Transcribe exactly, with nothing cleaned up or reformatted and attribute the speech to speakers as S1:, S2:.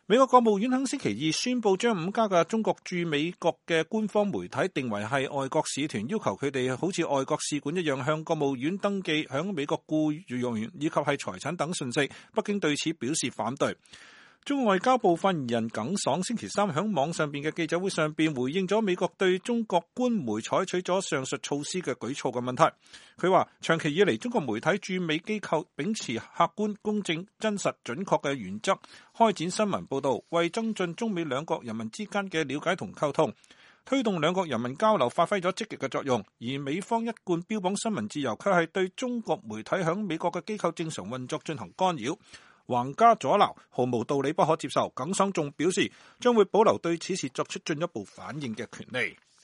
S1: 美國國務院喺星期二宣布，將五家嘅中國駐美國嘅官方媒體定為係外國使團，要求佢哋好似外國使館一樣向國務院登記響美國僱傭員以及係財產等信息。北京對此表示反對。中國外交部發言人耿爽星期三喺網上邊嘅記者會上邊回應咗美國對中國官媒採取咗上述措施嘅舉措嘅問題。佢話長期以嚟，中國媒體駐美機構秉持客觀、公正、真實、準確嘅原則開展新聞報道，為增進中美兩國人民之間嘅了解同溝通，推動兩國人民交流發揮咗積極嘅作用。而美方一貫標榜新聞自由，卻係對中國媒體響美國嘅機構正常運作進行干擾，橫加阻撓，毫無道理，不可接受。耿爽仲表示將會保留對此事作出進一步反應嘅權利。